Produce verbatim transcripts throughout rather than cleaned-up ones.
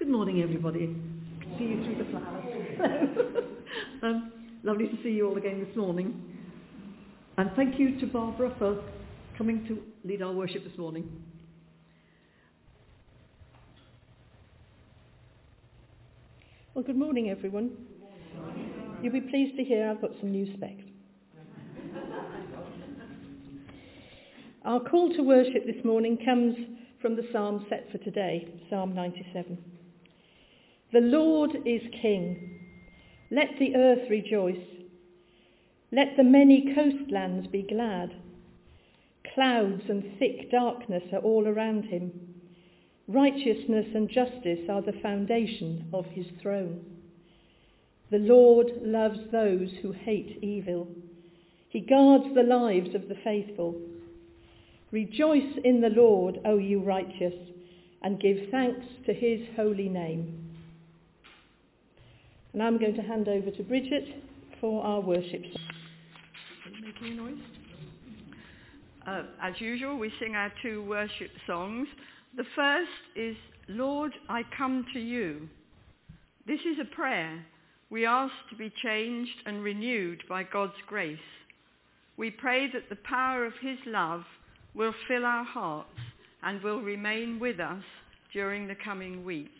morning, everybody. See you through the flowers. um, lovely to see you all again this morning. And thank you to Barbara for coming to lead our worship this morning. Well, good morning, everyone. Good morning. You'll be pleased to hear I've got some new specs. Our call to worship this morning comes from the psalm set for today, Psalm ninety-seven. The Lord is King. Let the earth rejoice. Let the many coastlands be glad. Clouds and thick darkness are all around him. Righteousness and justice are the foundation of his throne. The Lord loves those who hate evil. He guards the lives of the faithful. Rejoice in the Lord, O you righteous, and give thanks to his holy name. And I'm going to hand over to Bridget for our worship song. Making a noise? Uh, as usual, we sing our two worship songs. The first is, Lord, I come to you. This is a prayer we ask to be changed and renewed by God's grace. We pray that the power of his love will fill our hearts and will remain with us during the coming week.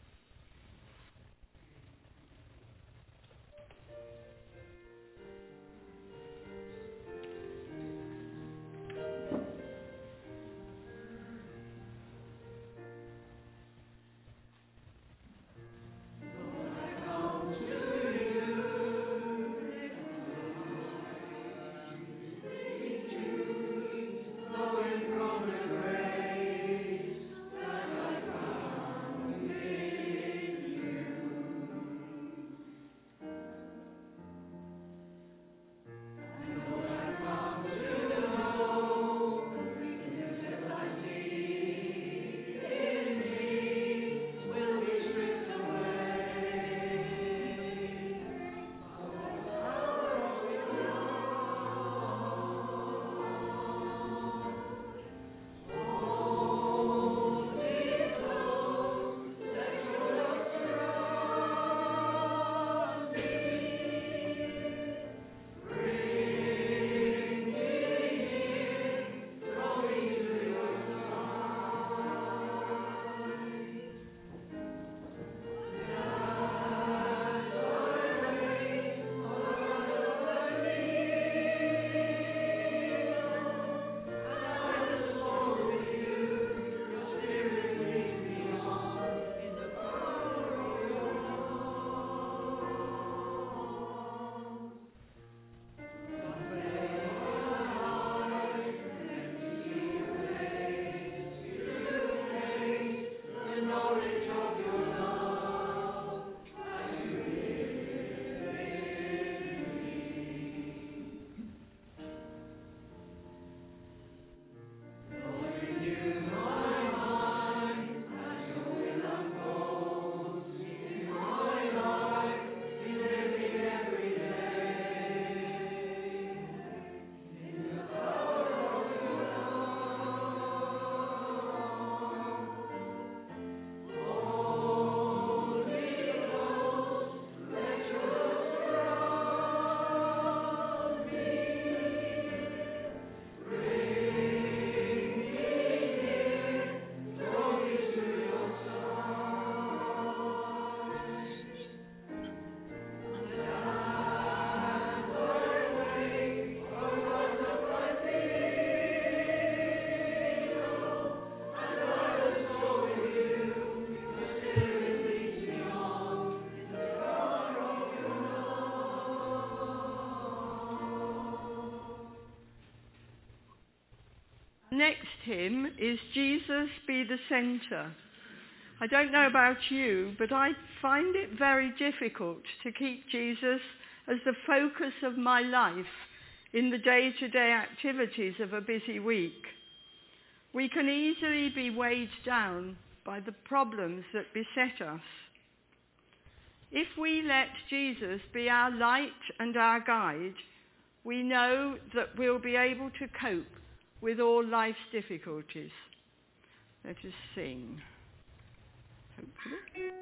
Next hymn is Jesus Be the Centre. I don't know about you, but I find it very difficult to keep Jesus as the focus of my life in the day-to-day activities of a busy week. We can easily be weighed down by the problems that beset us. If we let Jesus be our light and our guide, we know that we'll be able to cope with all life's difficulties. Let us sing. hopefully.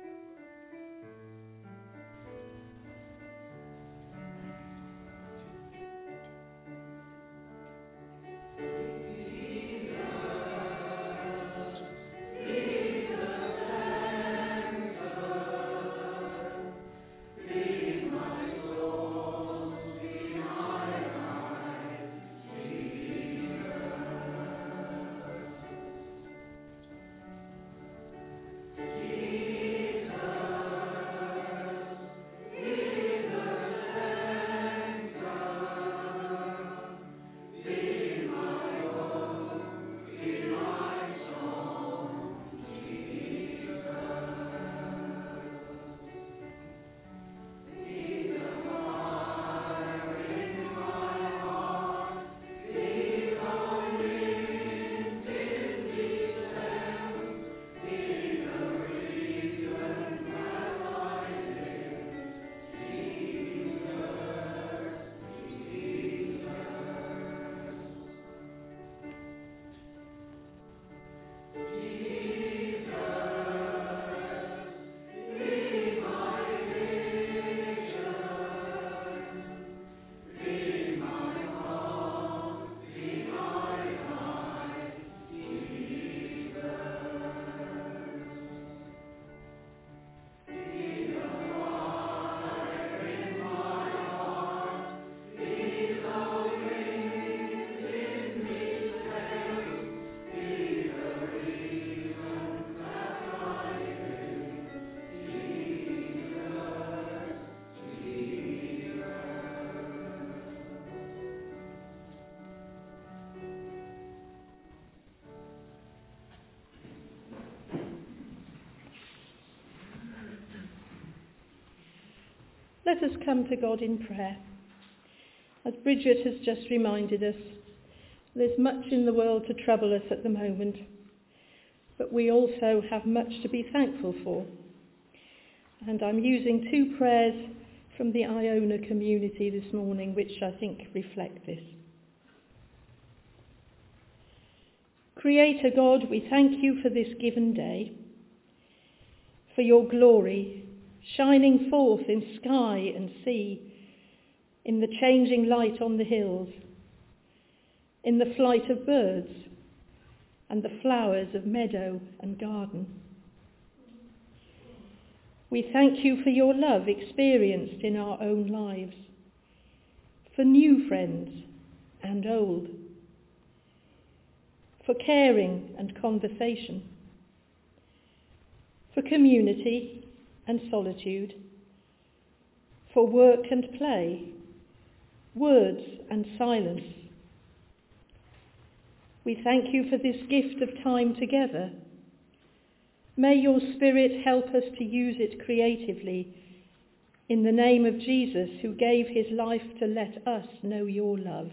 Let us come to God in prayer. As Bridget has just reminded us, there's much in the world to trouble us at the moment, but we also have much to be thankful for. And I'm using two prayers from the Iona community this morning, which I think reflect this. Creator God, we thank you for this given day, for your glory shining forth in sky and sea, in the changing light on the hills, in the flight of birds and the flowers of meadow and garden. We thank you for your love experienced in our own lives, for new friends and old, for caring and conversation, for community and solitude, for work and play, words and silence. We thank you for this gift of time together. May your Spirit help us to use it creatively in the name of Jesus, who gave his life to let us know your love.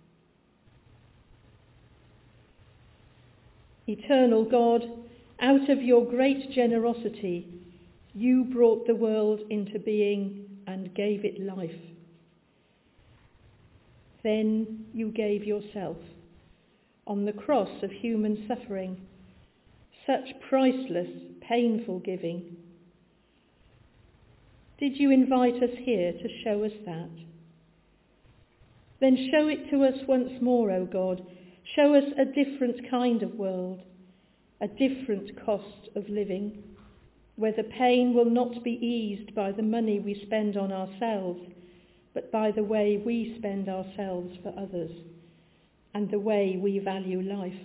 Eternal God, out of your great generosity, you brought the world into being and gave it life. Then you gave yourself on the cross of human suffering, such priceless, painful giving. Did you invite us here to show us that? Then show it to us once more, O God. Show us a different kind of world, a different cost of living, where the pain will not be eased by the money we spend on ourselves, but by the way we spend ourselves for others, and the way we value life.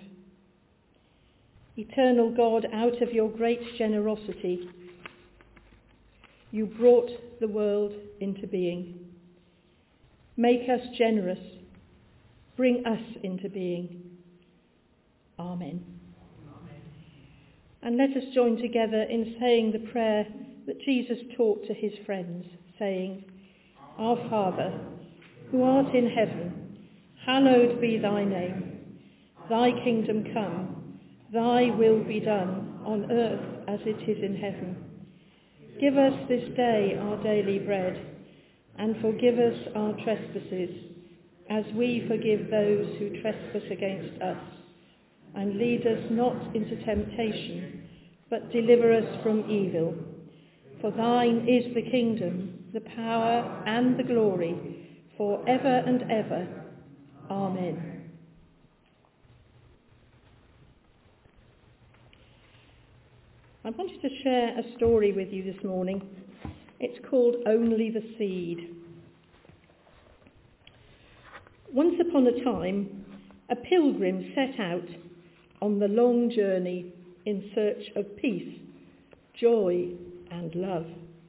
Eternal God, out of your great generosity, you brought the world into being. Make us generous. Bring us into being. Amen. And let us join together in saying the prayer that Jesus taught to his friends, saying, Our Father, who art in heaven, hallowed be thy name. Thy kingdom come, thy will be done on earth as it is in heaven. Give us this day our daily bread, and forgive us our trespasses, as we forgive those who trespass against us. And lead us not into temptation, but deliver us from evil. For thine is the kingdom, the power and the glory, for ever and ever. Amen. I wanted to share a story with you this morning. It's called Only the Seed. Once upon a time, a pilgrim set out on the long journey in search of peace, joy and love.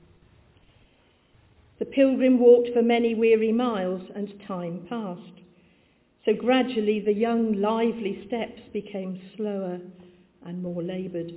The pilgrim walked for many weary miles and time passed. So gradually the young lively steps became slower and more laboured.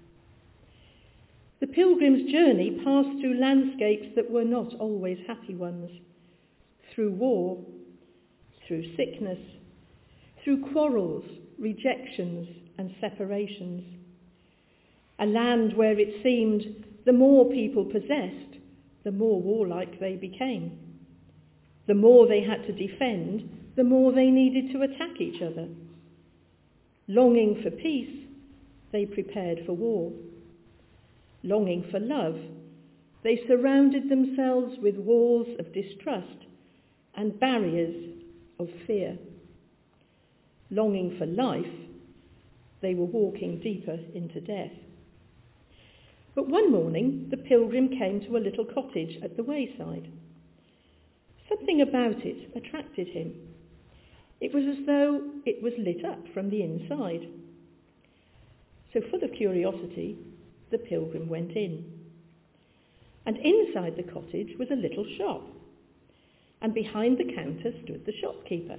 The pilgrim's journey passed through landscapes that were not always happy ones, through war, through sickness, through quarrels, rejections and separations. A land where it seemed the more people possessed, the more warlike they became. The more they had to defend, the more they needed to attack each other. Longing for peace, they prepared for war. Longing for love, they surrounded themselves with walls of distrust and barriers of fear. Longing for life, they were walking deeper into death. But one morning, the pilgrim came to a little cottage at the wayside. Something about it attracted him. It was as though it was lit up from the inside. So full of curiosity, the pilgrim went in. And inside the cottage was a little shop, and behind the counter stood the shopkeeper.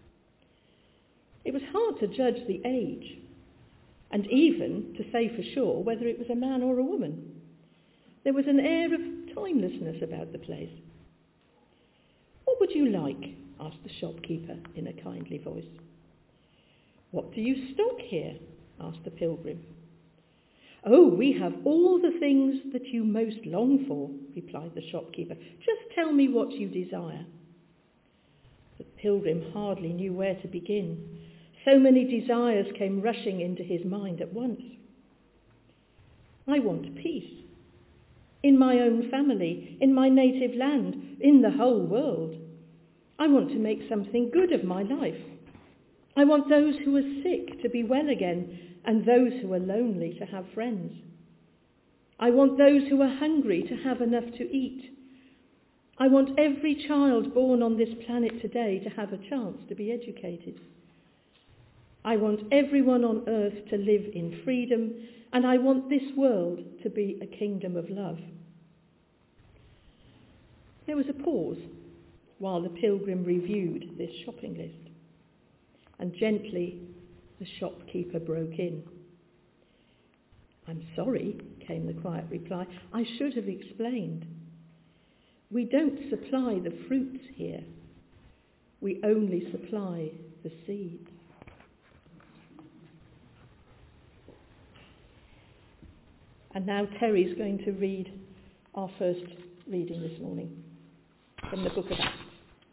It was hard to judge the age, and even to say for sure whether it was a man or a woman. There was an air of timelessness about the place. "What would you like?" asked the shopkeeper in a kindly voice. "What do you stock here?" asked the pilgrim. "Oh, we have all the things that you most long for," replied the shopkeeper. "Just tell me what you desire." The pilgrim hardly knew where to begin. So many desires came rushing into his mind at once. "I want peace. In my own family, in my native land, in the whole world. I want to make something good of my life. I want those who are sick to be well again, and those who are lonely to have friends. I want those who are hungry to have enough to eat. I want every child born on this planet today to have a chance to be educated. I want everyone on earth to live in freedom, and I want this world to be a kingdom of love." There was a pause while the pilgrim reviewed this shopping list, and gently the shopkeeper broke in. "I'm sorry," came the quiet reply. "I should have explained. We don't supply the fruits here. We only supply the seeds." And now Terry's going to read our first reading this morning from the book of Acts.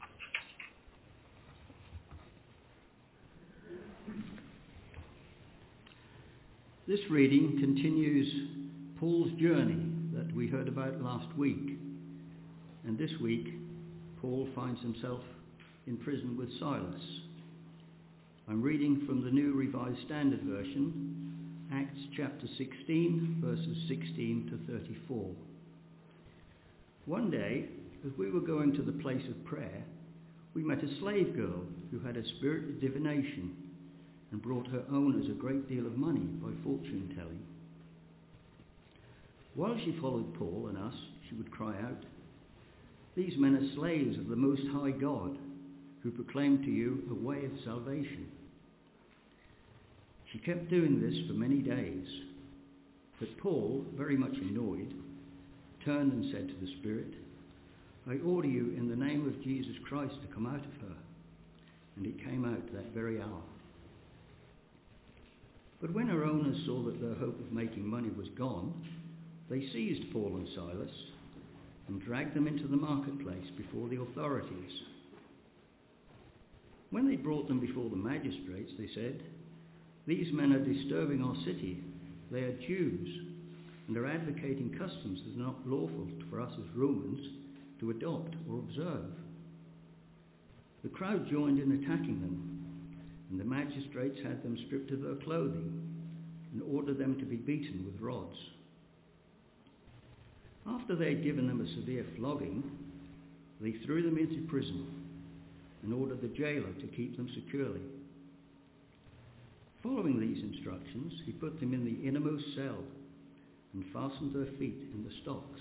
This reading continues Paul's journey that we heard about last week. And this week, Paul finds himself in prison with Silas. I'm reading from the New Revised Standard Version, Acts chapter sixteen, verses sixteen to thirty-four. One day, as we were going to the place of prayer, we met a slave girl who had a spirit of divination and brought her owners a great deal of money by fortune telling. While she followed Paul and us, she would cry out, "These men are slaves of the Most High God, who proclaim to you a way of salvation." She kept doing this for many days, but Paul, very much annoyed, turned and said to the spirit, "I order you in the name of Jesus Christ to come out of her." And it came out that very hour. But when her owners saw that their hope of making money was gone, they seized Paul and Silas and dragged them into the marketplace before the authorities. When they brought them before the magistrates, they said, "These men are disturbing our city They are Jews and are advocating customs that are not lawful for us as Romans to adopt or observe. The crowd joined in attacking them, and the magistrates had them stripped of their clothing and ordered them to be beaten with rods. After they had given them a severe flogging, they threw them into prison and ordered the jailer to keep them securely. Following these instructions, he put them in the innermost cell and fastened their feet in the stocks.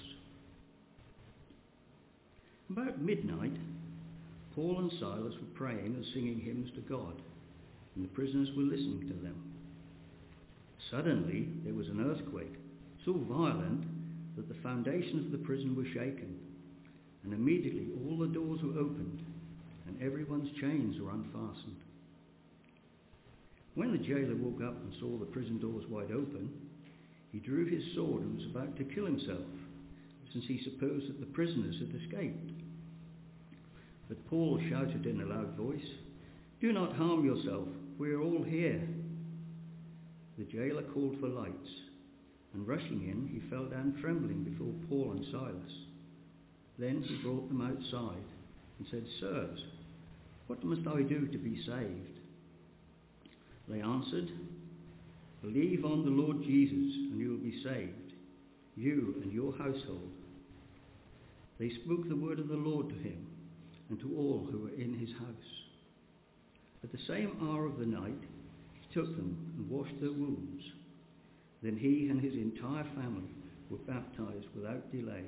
About midnight, Paul and Silas were praying and singing hymns to God, and the prisoners were listening to them. Suddenly there was an earthquake, so violent that the foundations of the prison were shaken, and immediately all the doors were opened, and everyone's chains were unfastened. When the jailer woke up and saw the prison doors wide open, he drew his sword and was about to kill himself, since he supposed that the prisoners had escaped. But Paul shouted in a loud voice, "Do not harm yourself, we are all here." The jailer called for lights, and rushing in, he fell down trembling before Paul and Silas. Then he brought them outside and said, "Sirs, what must I do to be saved?" They answered, "Believe on the Lord Jesus, and you will be saved, you and your household." They spoke the word of the Lord to him and to all who were in his house. At the same hour of the night, he took them and washed their wounds. Then he and his entire family were baptized without delay.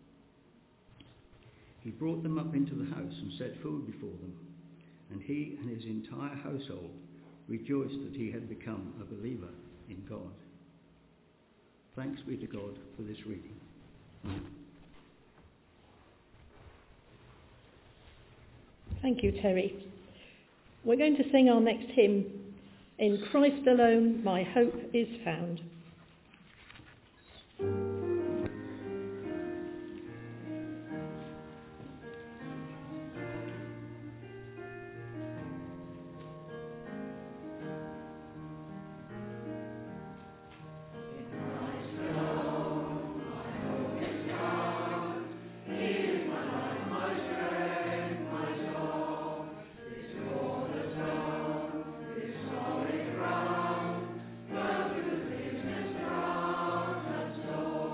He brought them up into the house and set food before them, and he and his entire household rejoiced that he had become a believer in God. Thanks be to God for this reading. Thank you, Terry. We're going to sing our next hymn, "In Christ Alone My Hope is Found." Ground, the business ground and so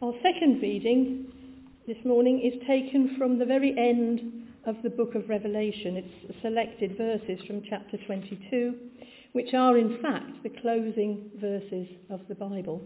Our second reading this morning is taken from the very end of the book of Revelation. It's selected verses from chapter twenty-two, which are in fact the closing verses of the Bible.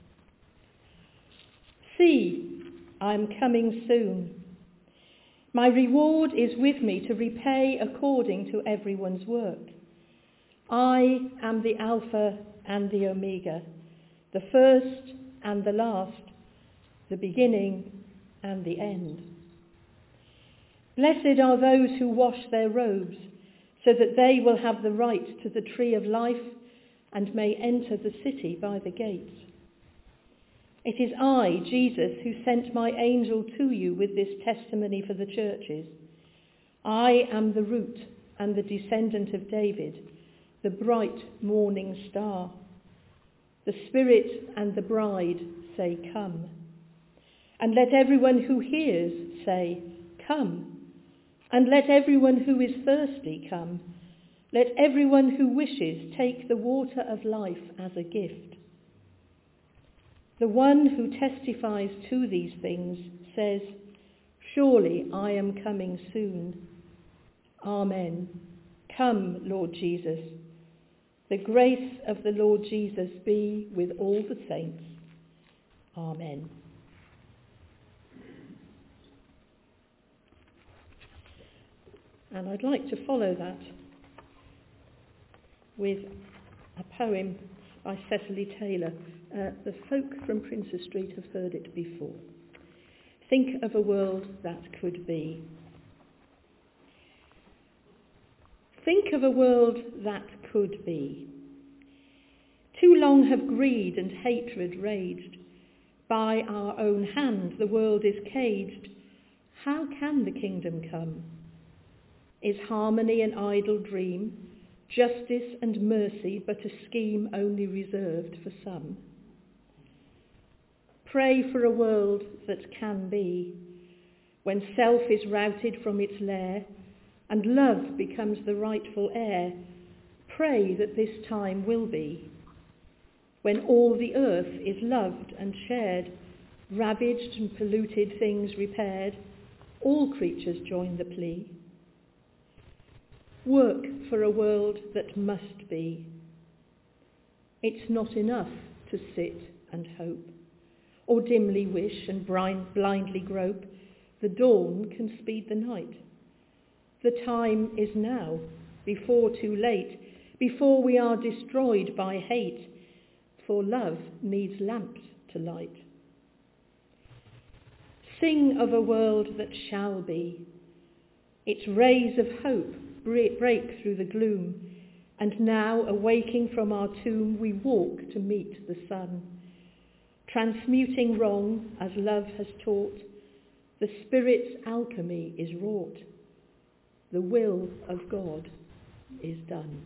See, I am coming soon. My reward is with me to repay according to everyone's work. I am the Alpha and the Omega, the first and the last, the beginning and the end. Blessed are those who wash their robes, so that they will have the right to the tree of life and may enter the city by the gates. It is I, Jesus, who sent my angel to you with this testimony for the churches. I am the root and the descendant of David, the bright morning star. The Spirit and the bride say, come. And let everyone who hears say, come. And let everyone who is thirsty come. Let everyone who wishes take the water of life as a gift. The one who testifies to these things says, surely I am coming soon. Amen. Come, Lord Jesus. The grace of the Lord Jesus be with all the saints. Amen. And I'd like to follow that with a poem by Cecily Taylor. Uh, the folk from Princes Street have heard it before. Think of a world that could be. Think of a world that could be. Too long have greed and hatred raged. By our own hand the world is caged. How can the kingdom come? Is harmony an idle dream? Justice and mercy but a scheme only reserved for some? Pray for a world that can be, when self is routed from its lair and love becomes the rightful heir. Pray that this time will be, when all the earth is loved and shared, ravaged and polluted things repaired, all creatures join the plea. Work for a world that must be. It's not enough to sit and hope, or dimly wish and blindly grope. The dawn can speed the night. The time is now, before too late, before we are destroyed by hate, for love needs lamps to light. Sing of a world that shall be. Its rays of hope break through the gloom, and now, awaking from our tomb, we walk to meet the sun. Transmuting wrong as love has taught, the Spirit's alchemy is wrought. The will of God is done.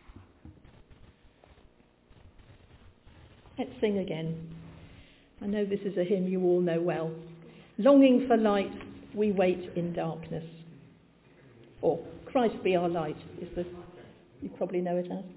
Let's sing again. I know this is a hymn you all know well. Longing for light, we wait in darkness. Or Christ be our light is the, you probably know it as.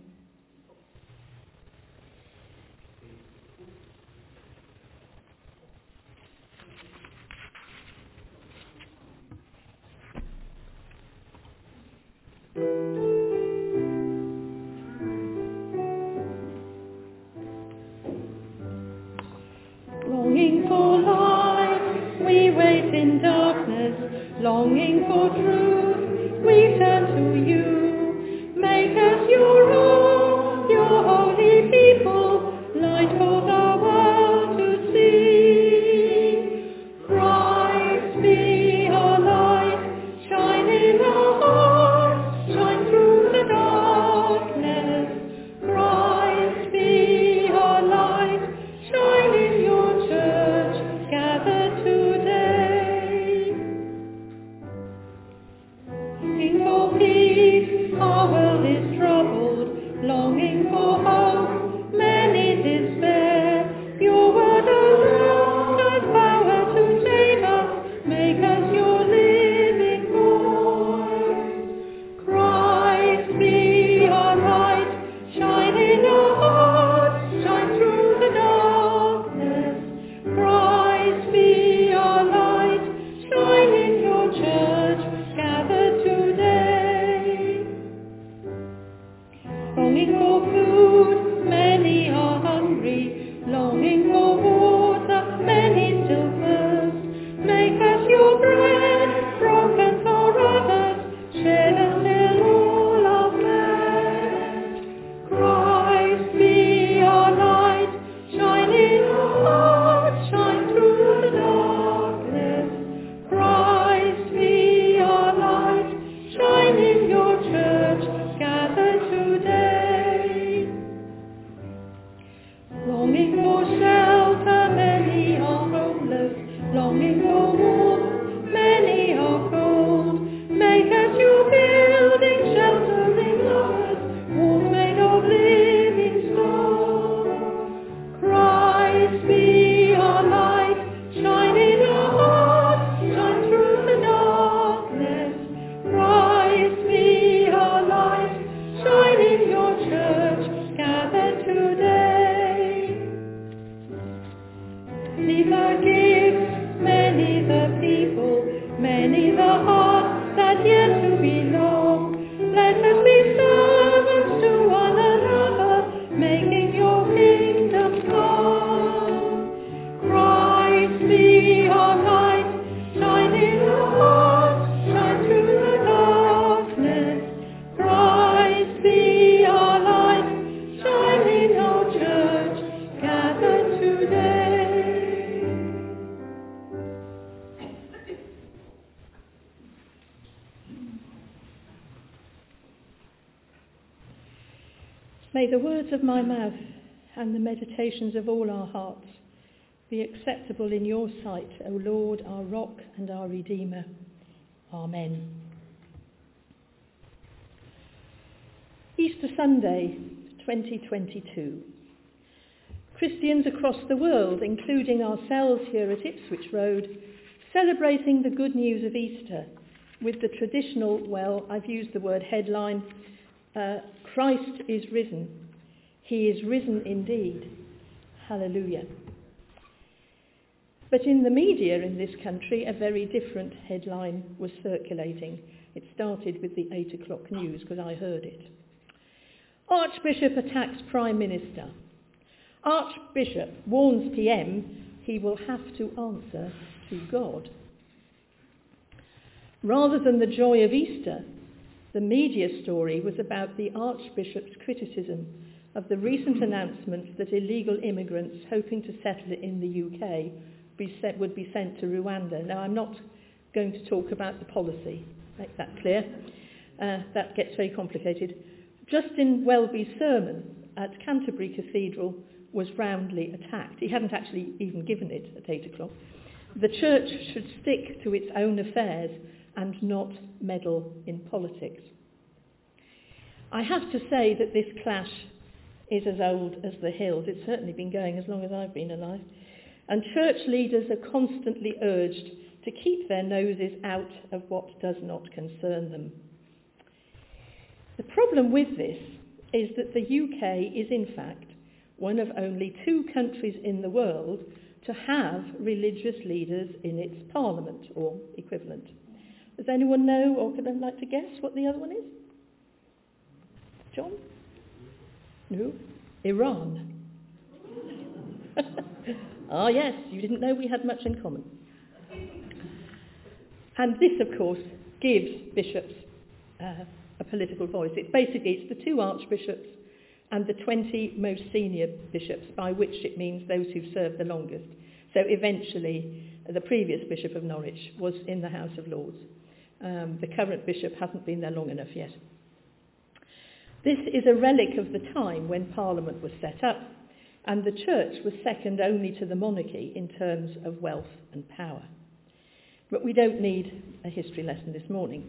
Longing for light, we wait in darkness. Longing for truth, we turn to you. Make us your own, your holy people, light for the world to see. Christ be our light, shine in our hearts, shine through the darkness. Christ be our light, shine in your church, gathered today. Longing for peace, our world is troubled, longing for hope, many despair. longing for warmth, many are cold. Make us your building, sheltering lovers, walls made of living stone. Christ be our light, shine in our hearts, shine through the darkness. Christ be our light, shine in your church, gathered today. Many the gifts, many the people, many the hearts that yet to belong. Let us be servants to one another, making your kingdom come. Christ be our light, shine in our hearts, shine through the darkness. Christ be our light, shine in our church, gathered today. May the words of my mouth and the meditations of all our hearts be acceptable in your sight, O Lord, our rock and our Redeemer. Amen. Easter Sunday, twenty twenty-two. Christians across the world, including ourselves here at Ipswich Road, celebrating the good news of Easter with the traditional, well, I've used the word headline, uh, Christ is risen. He is risen indeed. Hallelujah. But in the media in this country, a very different headline was circulating. It started with the eight o'clock news because I heard it. Archbishop attacks Prime Minister. Archbishop warns P M he will have to answer to God. Rather than the joy of Easter, the media story was about the Archbishop's criticism of the recent announcements that illegal immigrants hoping to settle in the U K be set, would be sent to Rwanda. Now, I'm not going to talk about the policy, make that clear. Uh, that gets very complicated. Justin Welby's sermon at Canterbury Cathedral was roundly attacked. He hadn't actually even given it at eight o'clock. The church should stick to its own affairs and not meddle in politics. I have to say that this clash is as old as the hills. It's certainly been going as long as I've been alive. And church leaders are constantly urged to keep their noses out of what does not concern them. The problem with this is that the U K is in fact one of only two countries in the world to have religious leaders in its parliament or equivalent. Does anyone know, or could I like to guess what the other one is? John? No? Iran. Ah yes, you didn't know we had much in common. And this, of course, gives bishops uh, a political voice. It's basically, it's the two archbishops and the twenty most senior bishops, by which it means those who've served the longest. So eventually, the previous Bishop of Norwich was in the House of Lords. Um, the current bishop hasn't been there long enough yet. This is a relic of the time when Parliament was set up, and the church was second only to the monarchy in terms of wealth and power. But we don't need a history lesson this morning.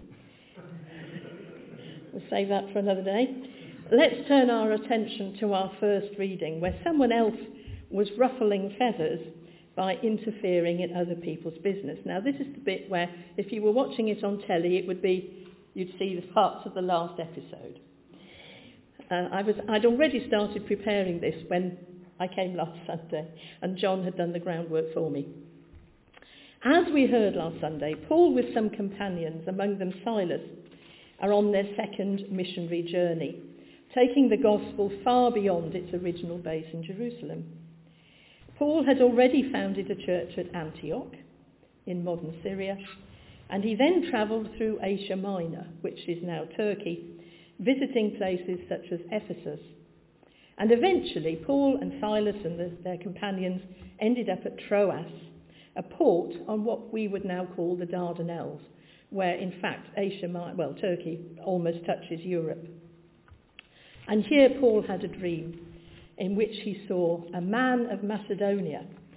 We'll save that for another day. Let's turn our attention to our first reading, where someone else was ruffling feathers by interfering in other people's business. Now, this is the bit where, if you were watching it on telly, it would be, you'd see the parts of the last episode. Uh, I was, I'd already started preparing this when I came last Sunday, and John had done the groundwork for me. As we heard last Sunday, Paul with some companions, among them Silas, are on their second missionary journey, taking the gospel far beyond its original base in Jerusalem. Paul had already founded a church at Antioch in modern Syria, and he then travelled through Asia Minor, which is now Turkey, visiting places such as Ephesus. And eventually Paul and Silas and the, their companions ended up at Troas, a port on what we would now call the Dardanelles, where in fact Asia Minor, well, Turkey almost touches Europe. And here Paul had a dream in which he saw a man of Macedonia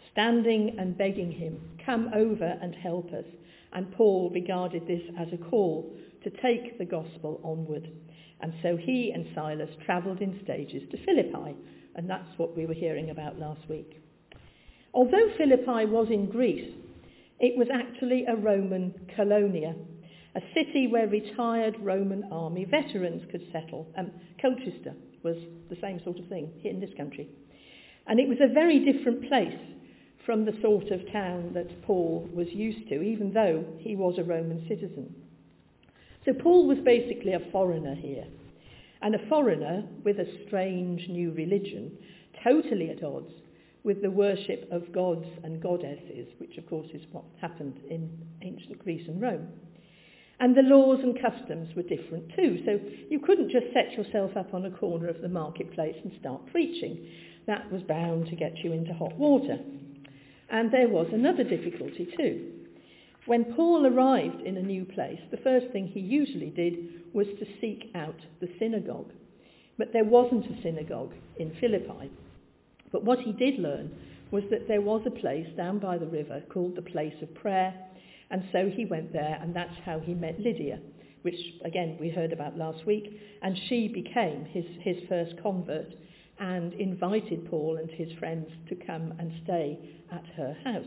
standing and begging him, "Come over and help us." And Paul regarded this as a call to take the gospel onward. And so he and Silas travelled in stages to Philippi, and that's what we were hearing about last week. Although Philippi was in Greece, it was actually a Roman colonia, a city where retired Roman army veterans could settle. Um, Colchester was the same sort of thing here in this country. And it was a very different place from the sort of town that Paul was used to, even though he was a Roman citizen. So Paul was basically a foreigner here, and a foreigner with a strange new religion, totally at odds with the worship of gods and goddesses, which of course is what happened in ancient Greece and Rome. And the laws and customs were different too, so you couldn't just set yourself up on a corner of the marketplace and start preaching. That was bound to get you into hot water. And there was another difficulty too. When Paul arrived in a new place, the first thing he usually did was to seek out the synagogue. But there wasn't a synagogue in Philippi. But what he did learn was that there was a place down by the river called the Place of Prayer, and so he went there, and that's how he met Lydia, which again we heard about last week, and she became his, his first convert and invited Paul and his friends to come and stay at her house.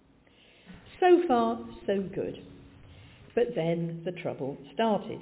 So far, so good. But then the trouble started.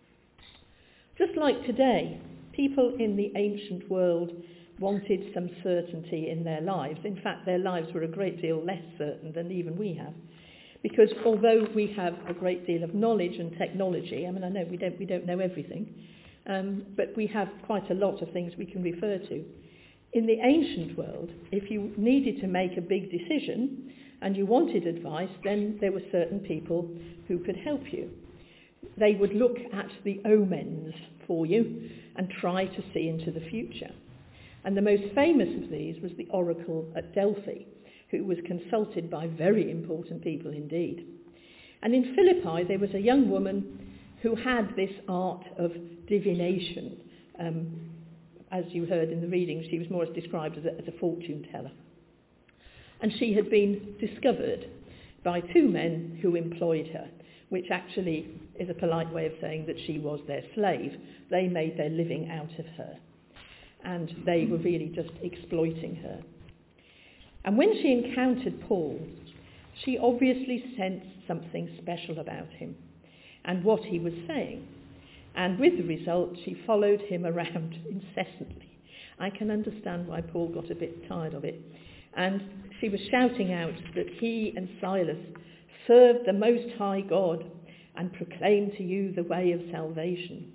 Just like today, people in the ancient world wanted some certainty in their lives. In fact, their lives were a great deal less certain than even we have. Because although we have a great deal of knowledge and technology, I mean, I know we don't, we don't know everything, um, but we have quite a lot of things we can refer to. In the ancient world, if you needed to make a big decision and you wanted advice, then there were certain people who could help you. They would look at the omens for you and try to see into the future. And the most famous of these was the oracle at Delphi, who was consulted by very important people indeed. And in Philippi, there was a young woman who had this art of divination. Um, as you heard in the reading, she was more described as a, as a fortune teller. And she had been discovered by two men who employed her, which actually is a polite way of saying that she was their slave. They made their living out of her. And they were really just exploiting her. And when she encountered Paul, she obviously sensed something special about him and what he was saying. And with the result, she followed him around incessantly. I can understand why Paul got a bit tired of it. And she was shouting out that he and Silas served the Most High God and proclaimed to you the way of salvation.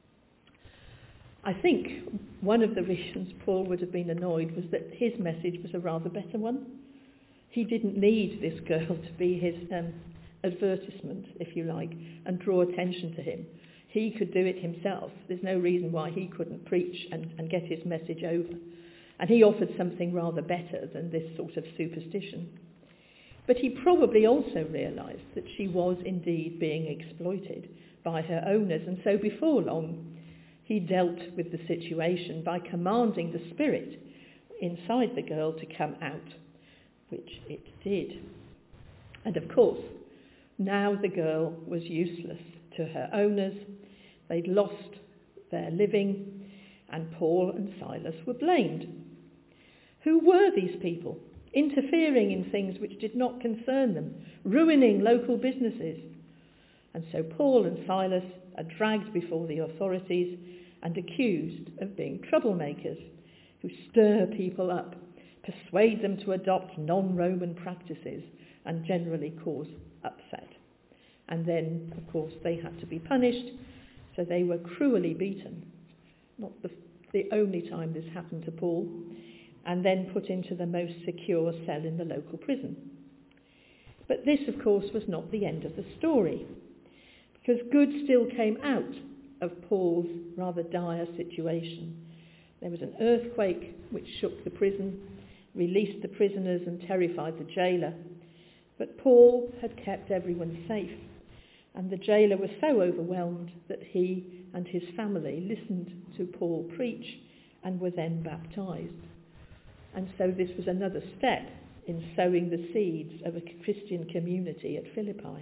I think one of the reasons Paul would have been annoyed was that his message was a rather better one. He didn't need this girl to be his um, advertisement, if you like, and draw attention to him. He could do it himself. There's no reason why he couldn't preach and, and get his message over. And he offered something rather better than this sort of superstition. But he probably also realised that she was indeed being exploited by her owners, and so before long he dealt with the situation by commanding the spirit inside the girl to come out, which it did. And of course, now the girl was useless to her owners. They'd lost their living, and Paul and Silas were blamed. Who were these people, interfering in things which did not concern them, ruining local businesses? And so Paul and Silas are dragged before the authorities and accused of being troublemakers who stir people up, persuade them to adopt non-Roman practices, and generally cause upset. And then, of course, they had to be punished, so they were cruelly beaten. Not the, the only time this happened to Paul, and then put into the most secure cell in the local prison. But this, of course, was not the end of the story, because good still came out of Paul's rather dire situation. There was an earthquake which shook the prison, released the prisoners and terrified the jailer. But Paul had kept everyone safe, and the jailer was so overwhelmed that he and his family listened to Paul preach and were then baptised. And so this was another step in sowing the seeds of a Christian community at Philippi.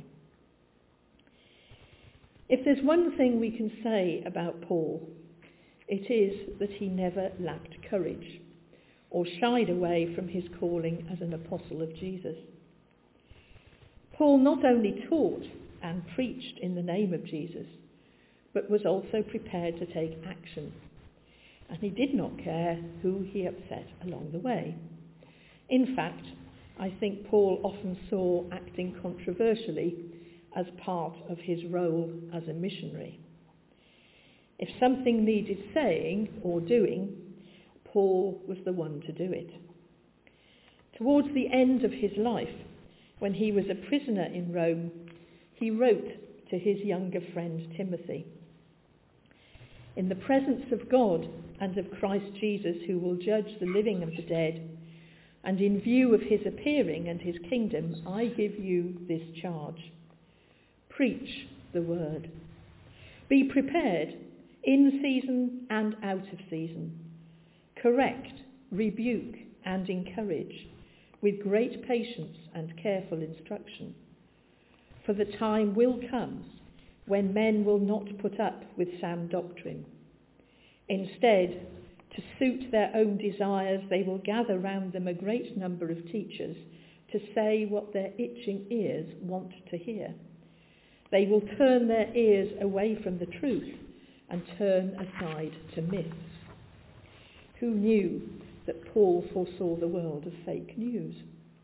If there's one thing we can say about Paul, it is that he never lacked courage or shied away from his calling as an apostle of Jesus. Paul not only taught and preached in the name of Jesus, but was also prepared to take action. And he did not care who he upset along the way. In fact, I think Paul often saw acting controversially as part of his role as a missionary. If something needed saying or doing, Paul was the one to do it. Towards the end of his life, when he was a prisoner in Rome, he wrote to his younger friend Timothy, "In the presence of God and of Christ Jesus, who will judge the living and the dead, and in view of his appearing and his kingdom, I give you this charge. Preach the word. Be prepared in season and out of season. Correct, rebuke, and encourage with great patience and careful instruction. For the time will come when men will not put up with sound doctrine. Instead, to suit their own desires, they will gather round them a great number of teachers to say what their itching ears want to hear. They will turn their ears away from the truth and turn aside to myths." Who knew that Paul foresaw the world of fake news?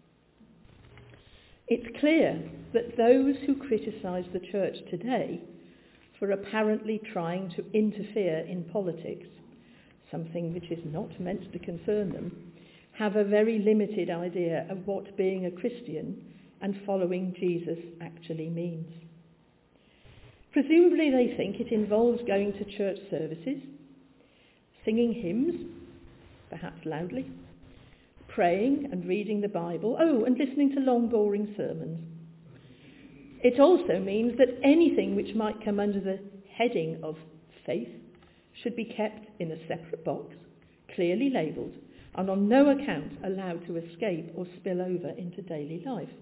It's clear that those who criticise the church today for apparently trying to interfere in politics, something which is not meant to concern them, have a very limited idea of what being a Christian and following Jesus actually means. Presumably they think it involves going to church services, singing hymns, perhaps loudly, praying and reading the Bible, oh, and listening to long, boring sermons. It also means that anything which might come under the heading of faith should be kept in a separate box, clearly labelled, and on no account allowed to escape or spill over into daily life.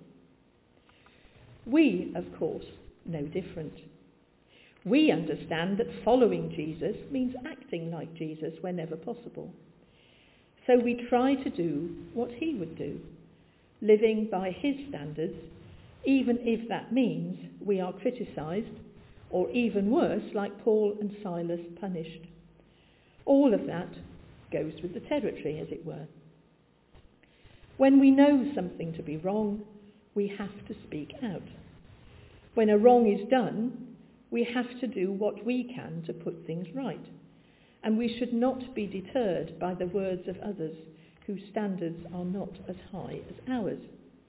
We, of course, know different. We understand that following Jesus means acting like Jesus whenever possible. So we try to do what he would do, living by his standards, even if that means we are criticised, or even worse, like Paul and Silas, punished. All of that goes with the territory, as it were. When we know something to be wrong, we have to speak out. When a wrong is done, we have to do what we can to put things right. And we should not be deterred by the words of others whose standards are not as high as ours.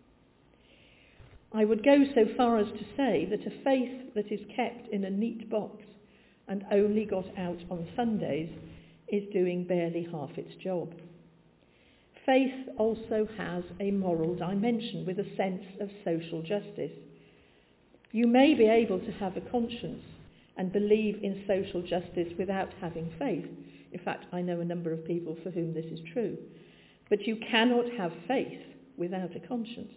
I would go so far as to say that a faith that is kept in a neat box and only got out on Sundays is doing barely half its job. Faith also has a moral dimension with a sense of social justice. You may be able to have a conscience and believe in social justice without having faith. In fact, I know a number of people for whom this is true. But you cannot have faith without a conscience.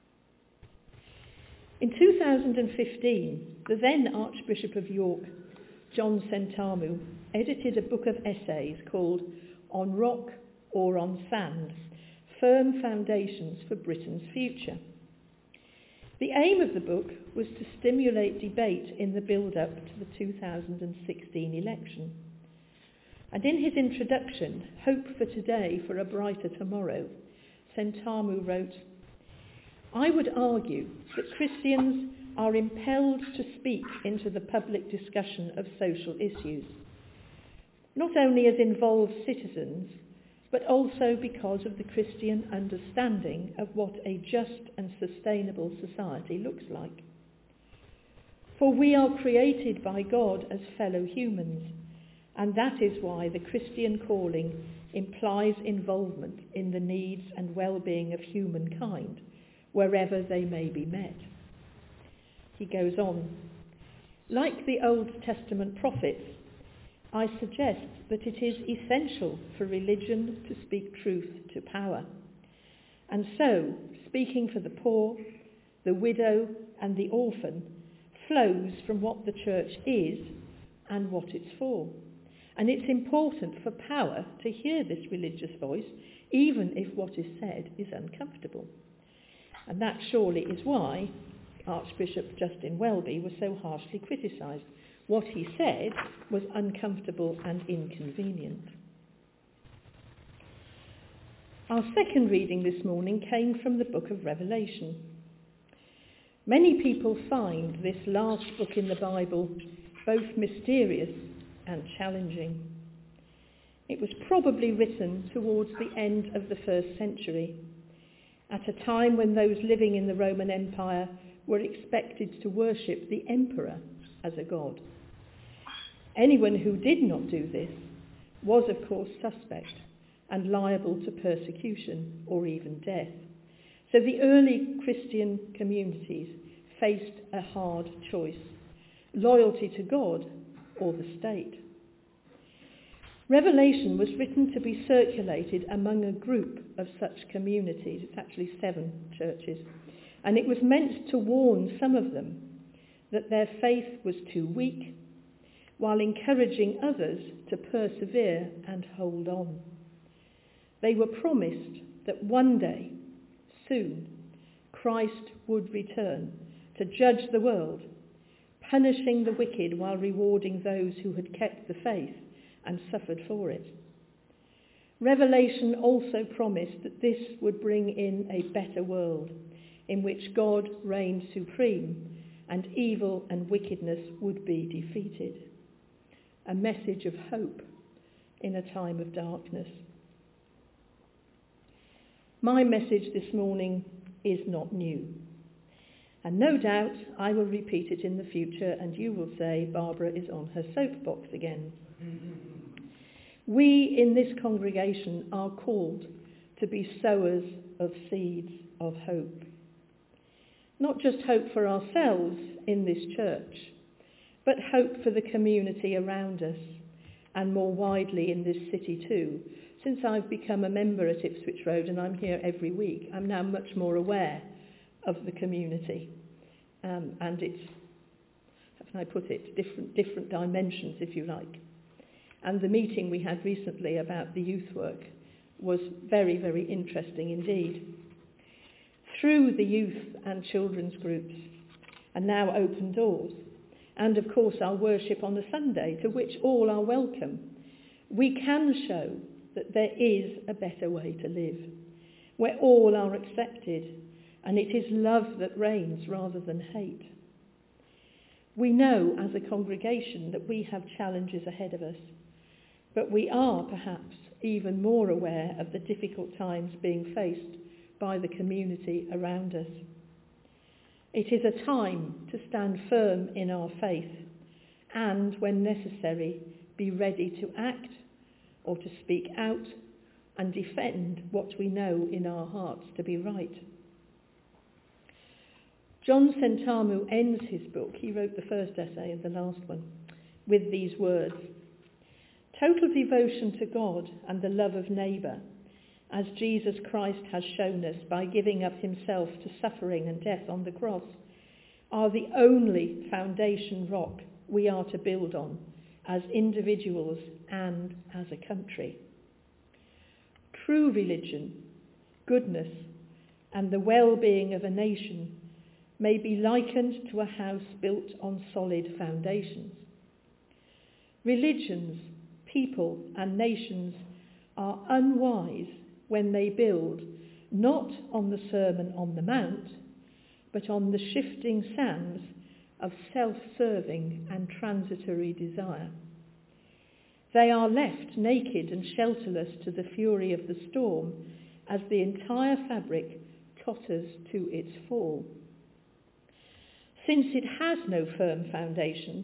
In two thousand fifteen, the then Archbishop of York, John Sentamu, edited a book of essays called On Rock or on Sand, Firm Foundations for Britain's Future. The aim of the book was to stimulate debate in the build-up to the two thousand sixteen election. And in his introduction, Hope for Today for a Brighter Tomorrow, Sentamu wrote, "I would argue that Christians are impelled to speak into the public discussion of social issues, not only as involved citizens, but also because of the Christian understanding of what a just and sustainable society looks like. For we are created by God as fellow humans, and that is why the Christian calling implies involvement in the needs and well-being of humankind, wherever they may be met." He goes on, "Like the Old Testament prophets, I suggest that it is essential for religion to speak truth to power, And so, speaking for the poor, the widow and the orphan flows from what the church is and what it's for. And it's important for power to hear this religious voice, even if what is said is uncomfortable. And that surely is why Archbishop Justin Welby was so harshly criticised. What he said was uncomfortable and inconvenient. Our second reading this morning came from the book of Revelation. Many people find this last book in the Bible both mysterious and challenging. It was probably written towards the end of the first century, at a time when those living in the Roman Empire were expected to worship the emperor as a god. Anyone who did not do this was, of course, suspect and liable to persecution or even death. So the early Christian communities faced a hard choice: loyalty to God or the state. Revelation was written to be circulated among a group of such communities. It's actually seven churches. And it was meant to warn some of them that their faith was too weak, while encouraging others to persevere and hold on. They were promised that one day, soon, Christ would return to judge the world, punishing the wicked while rewarding those who had kept the faith and suffered for it. Revelation also promised that this would bring in a better world in which God reigned supreme and evil and wickedness would be defeated. A message of hope in a time of darkness. My message this morning is not new. And no doubt I will repeat it in the future and you will say Barbara is on her soapbox again. We in this congregation are called to be sowers of seeds of hope. Not just hope for ourselves in this church, but hope for the community around us and more widely in this city too. Since I've become a member at Ipswich Road and I'm here every week, I'm now much more aware of the community. Um, and it's, how can I put it, different, different dimensions, if you like. And the meeting we had recently about the youth work was very, very interesting indeed. Through the youth and children's groups, and now Open Doors, and of course our worship on a Sunday, to which all are welcome, we can show that there is a better way to live, where all are accepted, and it is love that reigns rather than hate. We know as a congregation that we have challenges ahead of us, but we are perhaps even more aware of the difficult times being faced by the community around us. It is a time to stand firm in our faith and, when necessary, be ready to act or to speak out and defend what we know in our hearts to be right. John Sentamu ends his book, he wrote the first essay and the last one, with these words: total devotion to God and the love of neighbour, as Jesus Christ has shown us by giving up himself to suffering and death on the cross, are the only foundation rock we are to build on as individuals and as a country. True religion, goodness, and the well-being of a nation may be likened to a house built on solid foundations. Religions, people, and nations are unwise when they build not on the Sermon on the Mount, but on the shifting sands of self-serving and transitory desire. They are left naked and shelterless to the fury of the storm as the entire fabric totters to its fall. Since it has no firm foundation,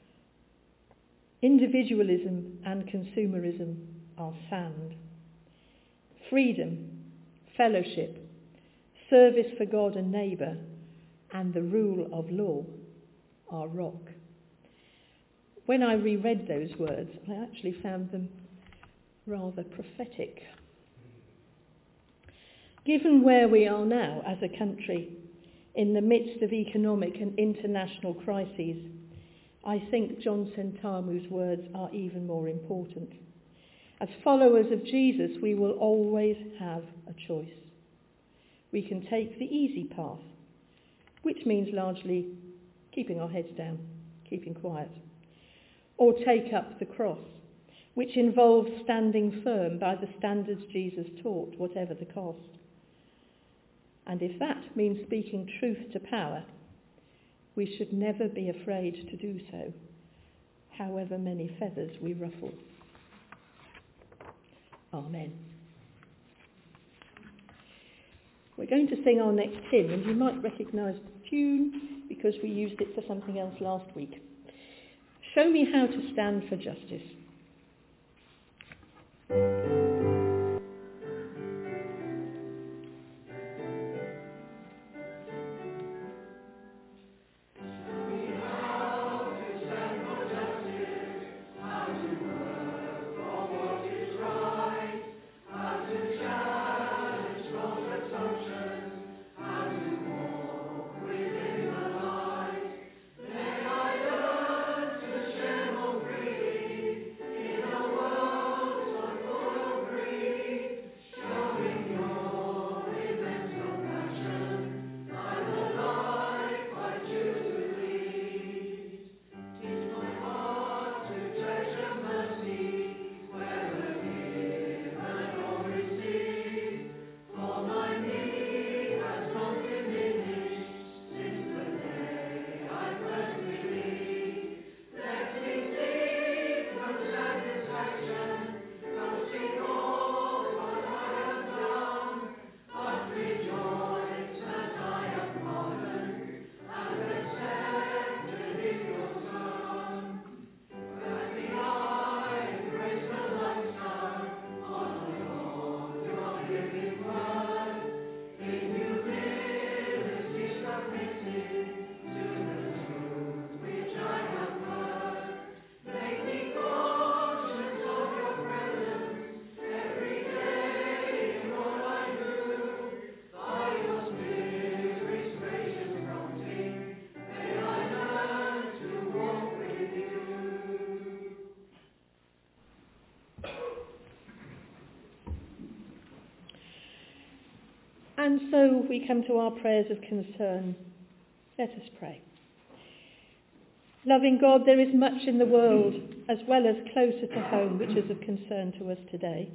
individualism and consumerism are sand. Freedom, fellowship, service for God and neighbour, and the rule of law are rock. When I reread those words, I actually found them rather prophetic. Given where we are now as a country, in the midst of economic and international crises, I think John Sentamu's words are even more important. As followers of Jesus, we will always have a choice. We can take the easy path, which means largely keeping our heads down, keeping quiet, or take up the cross, which involves standing firm by the standards Jesus taught, whatever the cost. And if that means speaking truth to power, we should never be afraid to do so, however many feathers we ruffle. Amen. We're going to sing our next hymn, and you might recognise the tune because we used it for something else last week. Show me how to stand for justice. And so we come to our prayers of concern. Let us pray. Loving God, there is much in the world, as well as closer to home, which is of concern to us today.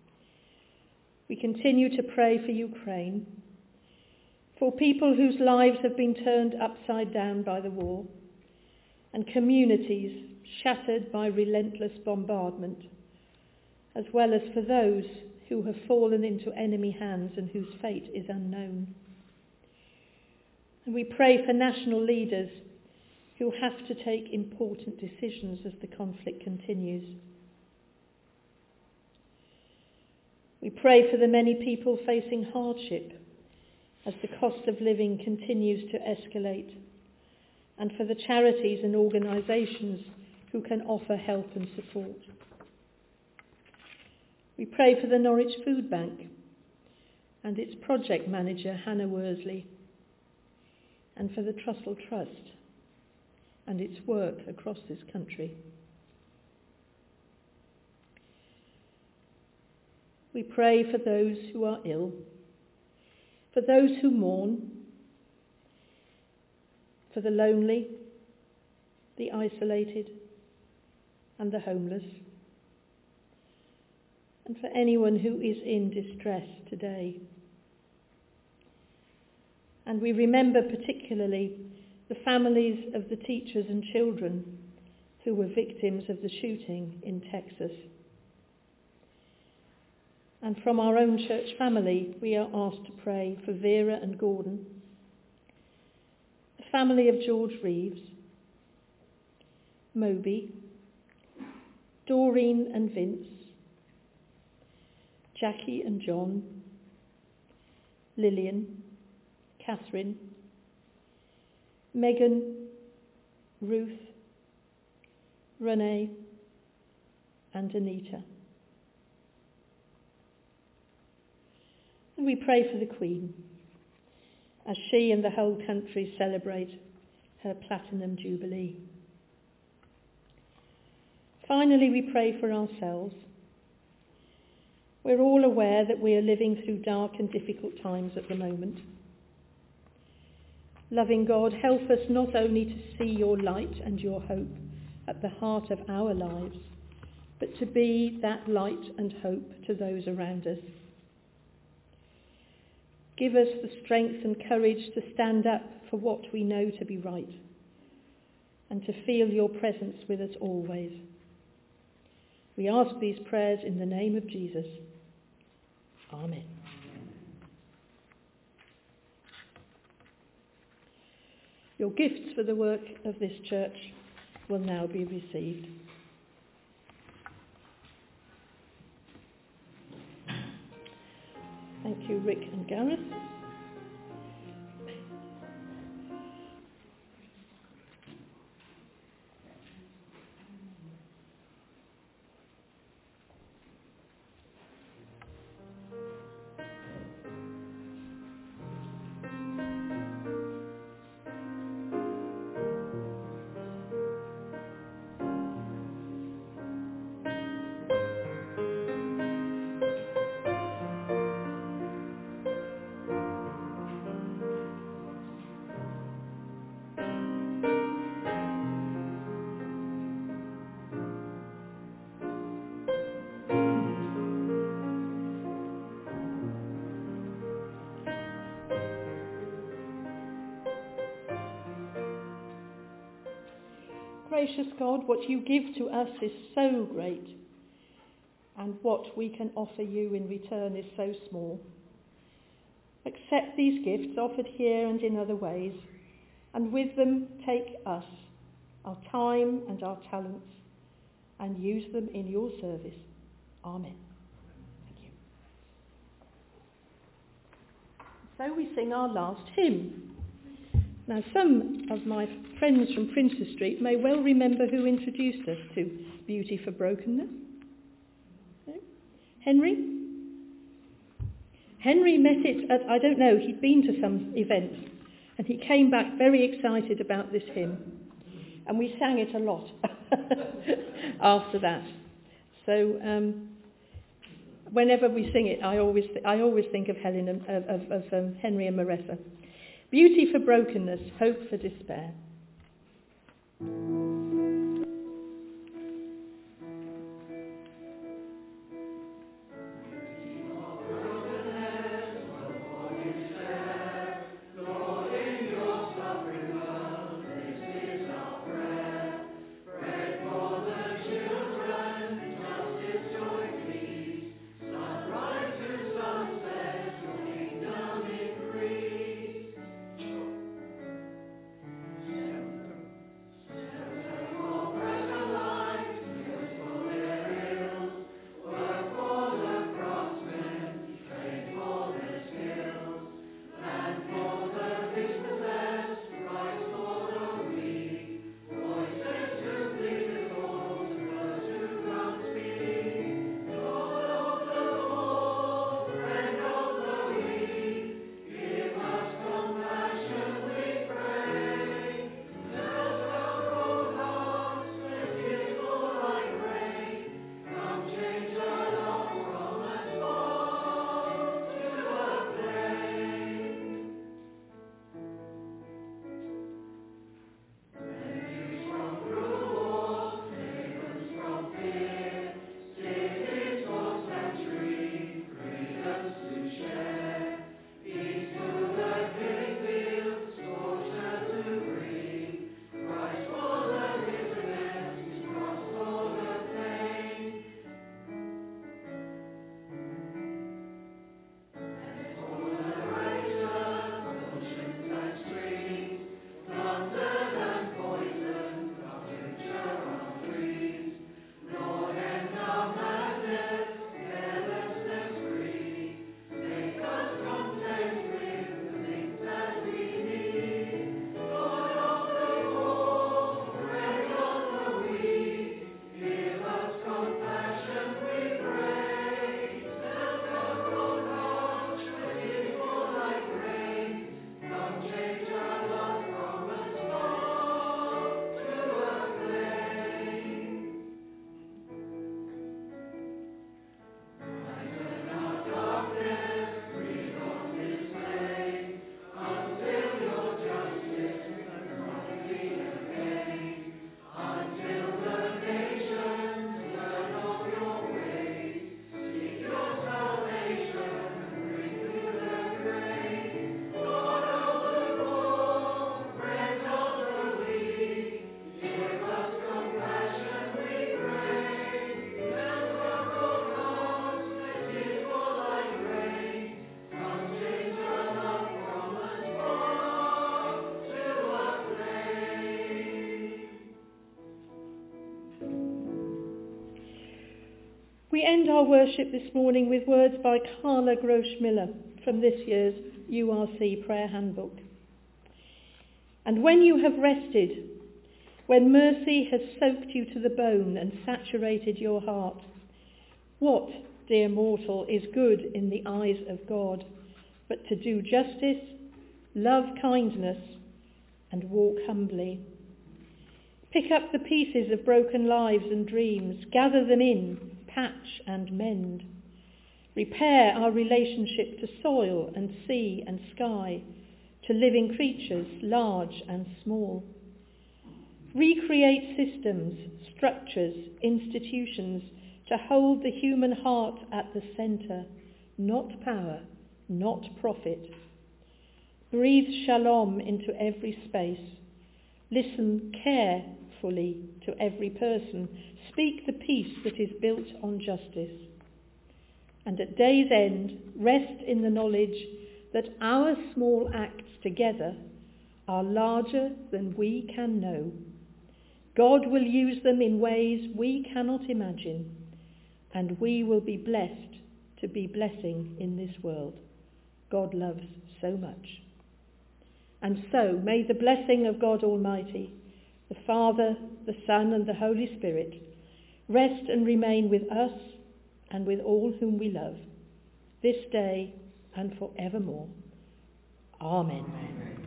We continue to pray for Ukraine, for people whose lives have been turned upside down by the war, and communities shattered by relentless bombardment, as well as for those who have fallen into enemy hands and whose fate is unknown. And we pray for national leaders who have to take important decisions as the conflict continues. We pray for the many people facing hardship as the cost of living continues to escalate, and for the charities and organisations who can offer help and support. We pray for the Norwich Food Bank and its project manager, Hannah Worsley, and for the Trussell Trust and its work across this country. We pray for those who are ill, for those who mourn, for the lonely, the isolated, and the homeless, and for anyone who is in distress today. And we remember particularly the families of the teachers and children who were victims of the shooting in Texas. And from our own church family, we are asked to pray for Vera and Gordon, the family of George Reeves, Moby, Doreen and Vince, Jackie and John, Lillian, Catherine, Megan, Ruth, Renee, and Anita. And we pray for the Queen as she and the whole country celebrate her Platinum Jubilee. Finally, we pray for ourselves. We're all aware that we are living through dark and difficult times at the moment. Loving God, help us not only to see your light and your hope at the heart of our lives, but to be that light and hope to those around us. Give us the strength and courage to stand up for what we know to be right, and to feel your presence with us always. We ask these prayers in the name of Jesus. Amen. Your gifts for the work of this church will now be received. Thank you, Rick and Gareth. Gracious God, what you give to us is so great, and what we can offer you in return is so small. Accept these gifts offered here and in other ways, and with them take us, our time and our talents, and use them in your service. Amen. Thank you. So we sing our last hymn. Now, some of my friends from Princes Street may well remember who introduced us to Beauty for Brokenness. No? Henry? Henry met it at, I don't know, he'd been to some event, and he came back very excited about this hymn. And we sang it a lot after that. So um, whenever we sing it, I always th- I always think of Helen and, of, of, of um, Henry and Marissa. Beauty for brokenness, hope for despair. We end our worship this morning with words by Carla Grosch-Miller from this year's U R C Prayer Handbook. And when you have rested, when mercy has soaked you to the bone and saturated your heart, what, dear mortal, is good in the eyes of God but to do justice, love kindness, and walk humbly? Pick up the pieces of broken lives and dreams, gather them in, patch and mend. Repair our relationship to soil and sea and sky, to living creatures large and small. Recreate systems, structures, institutions to hold the human heart at the centre, not power, not profit. Breathe shalom into every space. Listen carefully to every person. Speak the peace that is built on justice. And at day's end, rest in the knowledge that our small acts together are larger than we can know. God will use them in ways we cannot imagine, and we will be blessed to be blessing in this world God loves so much. And so may the blessing of God Almighty, the Father, the Son, and the Holy Spirit rest and remain with us and with all whom we love, this day and forevermore. Amen. Amen.